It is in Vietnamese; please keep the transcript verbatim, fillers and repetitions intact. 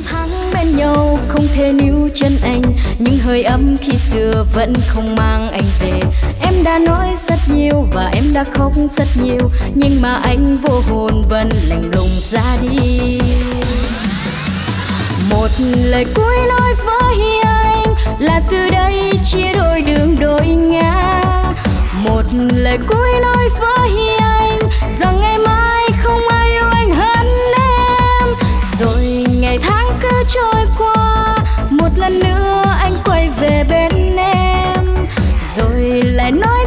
tháng bên nhau không thể níu chân anh, nhưng hơi ấm khi xưa vẫn không mang anh về. Em đã nói rất nhiều và em đã khóc rất nhiều, nhưng mà anh vô hồn vẫn lạnh lùng ra đi. Một lời cuối nói với anh là từ đây chia đôi đường đôi ngã. Một lời cuối nói với anh rằng ngày mai không ai yêu anh hơn em. Rồi ngày tháng cứ trôi qua, một lần nữa anh quay về bên em, rồi lại nói